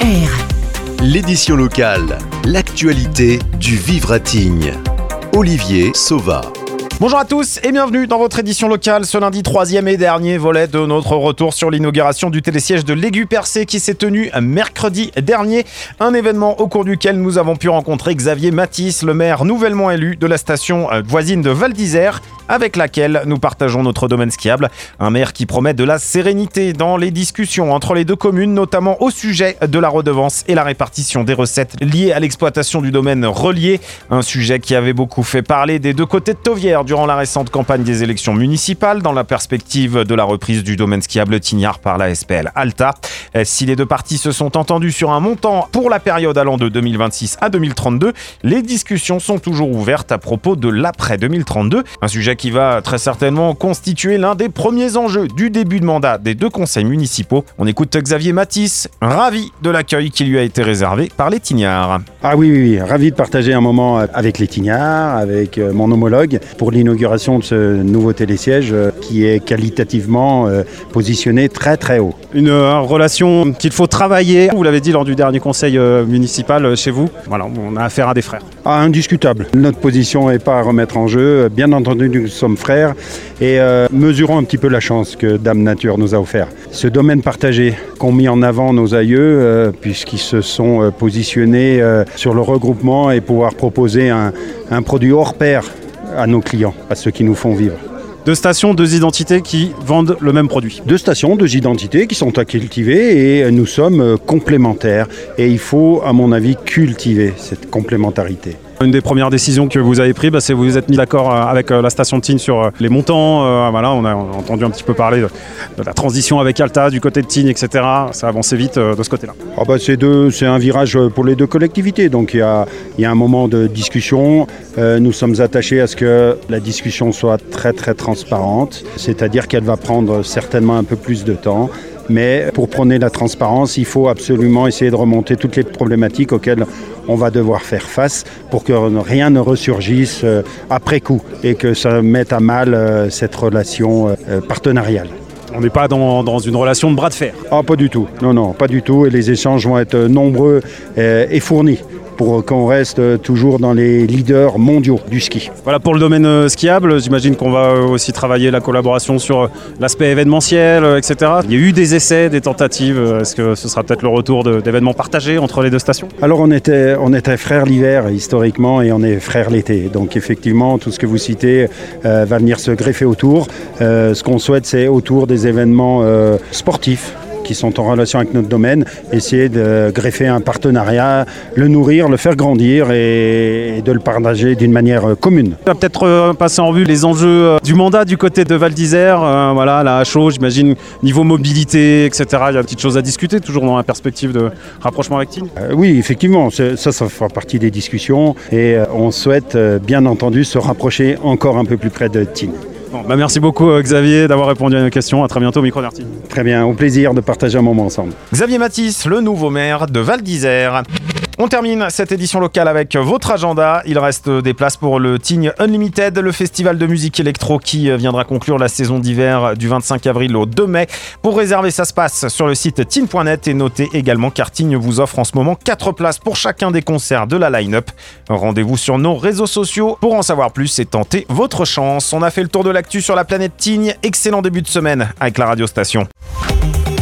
L'édition locale, l'actualité du vivre à Tignes. Olivier Sauva. Bonjour à tous et bienvenue dans votre édition locale ce lundi 3e et dernier volet de notre retour sur l'inauguration du télésiège de l'Aigu-Percé qui s'est tenu mercredi dernier. Un événement au cours duquel nous avons pu rencontrer Xavier Mathis, le maire nouvellement élu de la station voisine de Val d'Isère, avec laquelle nous partageons notre domaine skiable. Un maire qui promet de la sérénité dans les discussions entre les deux communes, notamment au sujet de la redevance et la répartition des recettes liées à l'exploitation du domaine relié. Un sujet qui avait beaucoup fait parler des deux côtés de Tauvière durant la récente campagne des élections municipales, dans la perspective de la reprise du domaine skiable Tignard par la SPL Alta. Si les deux parties se sont entendues sur un montant pour la période allant de 2026 à 2032, les discussions sont toujours ouvertes à propos de l'après 2032. Un sujet qui va très certainement constituer l'un des premiers enjeux du début de mandat des deux conseils municipaux. On écoute Xavier Mathis, ravi de l'accueil qui lui a été réservé par les Tignards. Ah oui, ravi de partager un moment avec les Tignards, avec mon homologue, pour l'inauguration de ce nouveau télésiège qui est qualitativement positionné très très haut. Une relation qu'il faut travailler, vous l'avez dit lors du dernier conseil municipal chez vous. Voilà, on a affaire à des frères. Ah, indiscutable. Notre position n'est pas à remettre en jeu. Bien entendu, nous sommes frères et mesurons un petit peu la chance que Dame Nature nous a offert. Ce domaine partagé qu'ont mis en avant nos aïeux, puisqu'ils se sont positionnés sur le regroupement et pouvoir proposer un produit hors pair à nos clients, à ceux qui nous font vivre. Deux stations, deux identités qui vendent le même produit. Deux stations, deux identités qui sont à cultiver et nous sommes complémentaires. Et il faut, à mon avis, cultiver cette complémentarité. Une des premières décisions que vous avez prises, c'est que vous vous êtes mis d'accord avec la station de Tignes sur les montants. Voilà, on a entendu un petit peu parler de la transition avec Alta, du côté de Tignes, etc. Ça a avancé vite de ce côté-là. C'est un virage pour les deux collectivités. Donc il y a un moment de discussion. Nous sommes attachés à ce que la discussion soit très très transparente. C'est-à-dire qu'elle va prendre certainement un peu plus de temps. Mais pour prôner la transparence, il faut absolument essayer de remonter toutes les problématiques auxquelles on va devoir faire face pour que rien ne ressurgisse après coup et que ça mette à mal cette relation partenariale. On n'est pas dans une relation de bras de fer. Ah, pas du tout. Non, pas du tout. Et les échanges vont être nombreux et fournis, pour qu'on reste toujours dans les leaders mondiaux du ski. Voilà pour le domaine skiable, j'imagine qu'on va aussi travailler la collaboration sur l'aspect événementiel, etc. Il y a eu des essais, des tentatives, est-ce que ce sera peut-être le retour d'événements partagés entre les deux stations ? Alors on était frères l'hiver historiquement et on est frères l'été, donc effectivement tout ce que vous citez va venir se greffer autour. Ce qu'on souhaite, c'est autour des événements sportifs qui sont en relation avec notre domaine, essayer de greffer un partenariat, le nourrir, le faire grandir et de le partager d'une manière commune. On va peut-être passer en revue les enjeux du mandat du côté de Val d'Isère, voilà, la HO, j'imagine, niveau mobilité, etc. Il y a une petite chose à discuter, toujours dans la perspective de rapprochement avec Tignes. Oui, effectivement, ça fera partie des discussions et on souhaite bien entendu se rapprocher encore un peu plus près de Tignes. Bon, merci beaucoup Xavier d'avoir répondu à nos questions. À très bientôt au micro d'Arty. Très bien, au plaisir de partager un moment ensemble. Xavier Mathis, le nouveau maire de Val d'Isère. On termine cette édition locale avec votre agenda. Il reste des places pour le Tignes Unlimited, le festival de musique électro qui viendra conclure la saison d'hiver du 25 avril au 2 mai. Pour réserver, ça se passe sur le site tignes.net et notez également car Tignes vous offre en ce moment 4 places pour chacun des concerts de la line-up. Rendez-vous sur nos réseaux sociaux pour en savoir plus et tenter votre chance. On a fait le tour de l'actu sur la planète Tignes. Excellent début de semaine avec la radio station.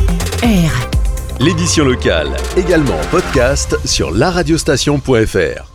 L'édition locale, également en podcast sur laradiostation.fr.